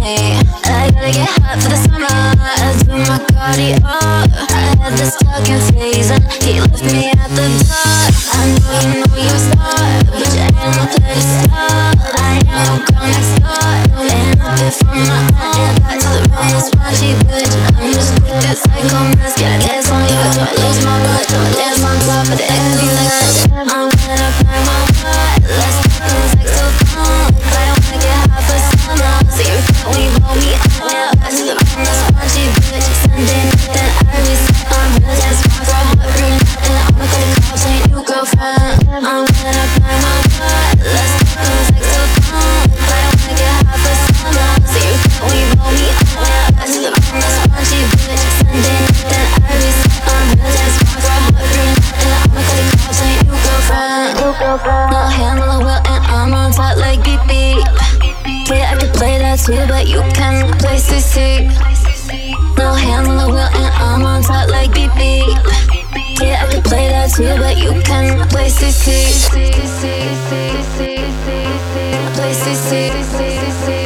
me. I gotta get hot for the summer. I do my cardio. I had this talking phase and he left me at the door. I know you're a star, but you ain't no place to start. I ain't no girl next door. Ain't nothing from my own. Yeah, back to the room, that's why she bitch. I'm just quick, that psycho mess. Gotta dance on you, do I lose my mind? Do I dance on top of the ambulance? I'm gonna find my heart. Let's talk sex so long. I don't wanna get hot for summer. So you we roll me up now. Back to the room, that's why she bitch. Sunday night, then I reset. I'm real dance for a hot room. And I'ma go to calls, ain't you girlfriend? I'm gonna find my heart. Let's talk sex so long. I don't wanna get hot for summer. So you we roll me up now. Back to the room, that's why she bitch. Sunday night, then I reset. I'm real dance for a hot room. And I'ma go to calls, ain't you girlfriend? No handle the wheel and I'm on top like beep beep. Yeah, I could play that too, but you can replace the seat. No hands on the wheel and I'm on top like beep beep. Yeah, I could play that too, but you can replace the seat. Replace the seat.